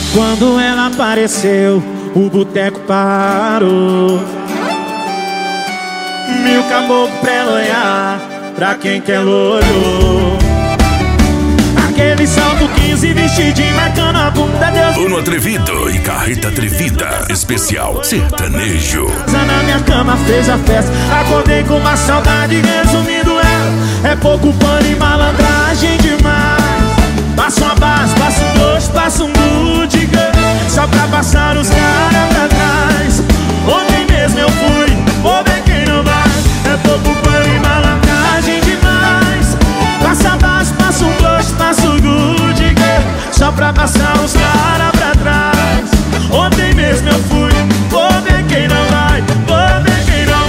Quando ela apareceu, o boteco parou. Mil caboclo pra ela olhar, pra quem que ela olhou. Aquele salto 15, vestidinho marcando a bunda, Deus. Uno Atrevido e Carreta Atrevida, especial sertanejo. Na minha cama fez a festa, acordei com uma saudade. Resumindo ela, é pouco pano e malandragem demais. Passa uma base, passa um doce, passa um good girl, só pra passar os caras pra trás. Ontem mesmo eu fui, vou ver quem não vai. É pouco pano e malandragem demais. Passa a base, passa um doce, passa o good girl, só pra passar os caras pra trás. Ontem mesmo eu fui, vou ver quem não vai, vou ver quem não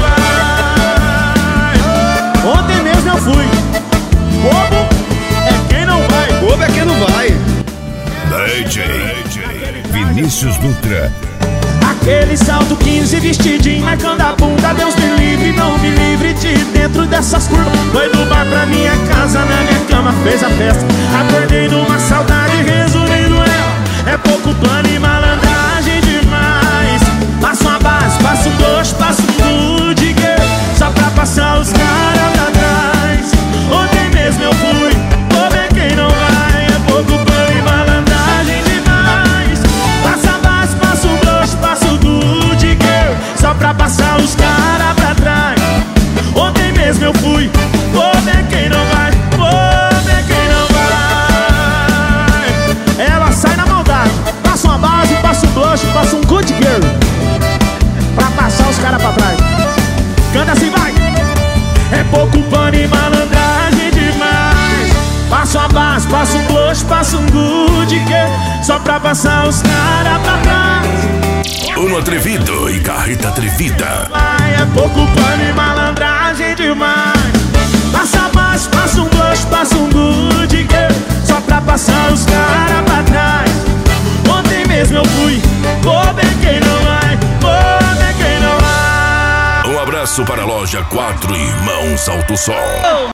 vai. Ontem mesmo eu fui, bobo é quem não vai, bobo é quem não vai. DJ Vinícius Dutra. Aquele salto 15, vestidinho marcando a bunda, Deus me livre, não me livre de dentro dessas curvas. Foi do bar pra minha casa, na minha cama fez a festa. Acordei numa saudade, resumindo ela, é pouco plano e malandragem demais. Passa uma base, passa um doce, passa um good girl, só pra passar os caras pra trás. Ontem mesmo eu fui, vou ver quem não vai. É pouco plano e malandragem demais. Passa a base, passa um doce, passa o good girl, só pra passar os caras pra trás. Ontem mesmo eu fui, vou ver quem não vai, vou ver quem não vai. Ela sai na maldade, passa uma base, passa um blush, passa um good girl, pra passar os caras pra trás. Canta assim, vai. É pouco pano e malandragem demais. Passa uma base, passa um blush, passa um good girl, só pra passar os caras pra trás. Uno Atrevido e Carreta Atrevida. É pouco pano e malandragem demais. Passa a base, passa um blush, passa um good girl, só pra passar os caras pra trás. Ontem mesmo eu fui, vou ver quem não vai, vou ver quem não vai. Um abraço para a loja 4 Irmãos Alto Sol.